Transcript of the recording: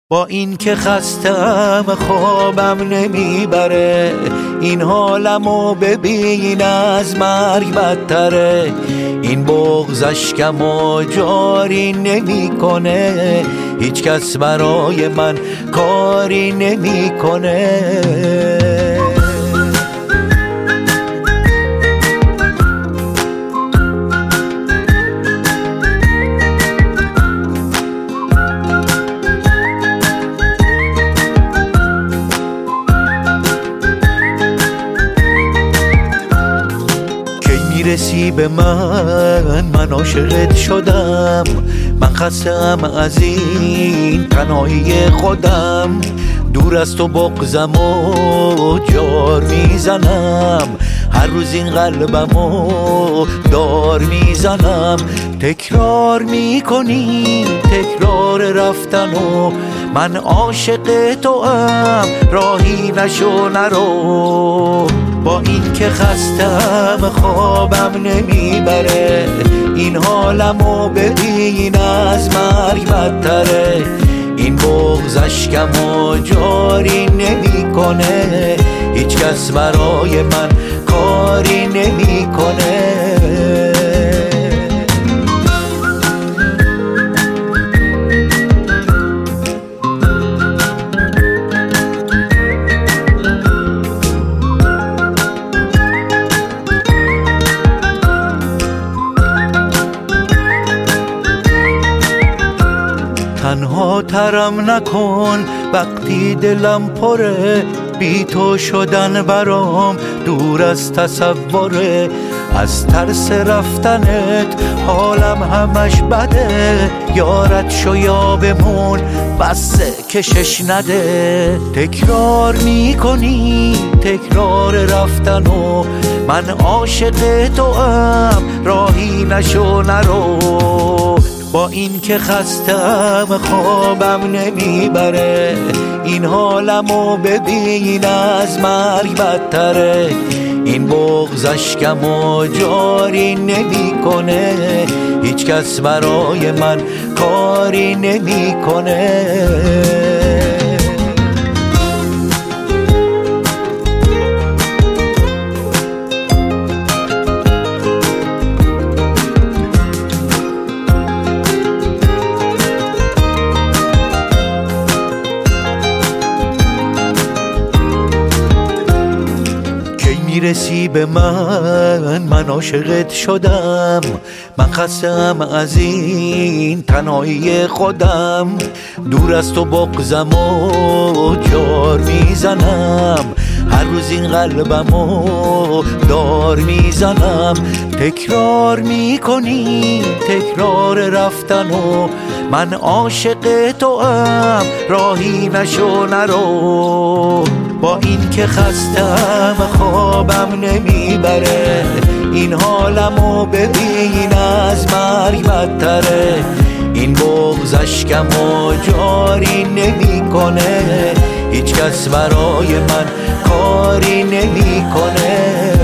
با این که خستم خوابم نمیبره، این حالمو ببین از مرگ بدتره. این بغض اشکمو جاری نمیکنه، هیچ کس برای من کاری نمیکنه. رسی به من عاشقت شدم، من خستم از این تنهایی خودم. دور از تو بغضمو جار میزنم، هر روز این قلبمو دار میزنم. تکرار میکنی تکرار رفتنو، من عاشق توام راهی نشو نرو. با این که خستم خوابم نمیبره، این حالمو ببین از مرگ بدتره. این بغض اشکمو جاری نمیکنه، هیچ کس برای من کاری نمیکنه. تنها ترم نکن وقتی دلم پره، بی تو شدن برام دور از تصوره. از ترس رفتنت حالم همش بده، یارت شو یا بمون بسه کشش نده. تکرار میکنی تکرار رفتنو، من عاشق توام راهی نشو نرو. با این که خستم خوابم نمیبره، این حالمو ببین از مرگ بدتره. این بغض اشکمو جاری نمیکنه، هیچ کس برای من کاری نمیکنه. رسی به من عاشقت شدم، من خستم از این تنهایی خودم. دور از تو بغضمو جار میزنم، هر روز این قلبمو دار میزنم. تکرار میکنی تکرار رفتنو، من عاشق توام راهی نشو نرو. با این که خستم خوابم نمیبره، این حالمو ببین از مرگ بدتره. این بغض اشکمو جاری نمیکنه، هیچ کس برای من کاری نمیکنه.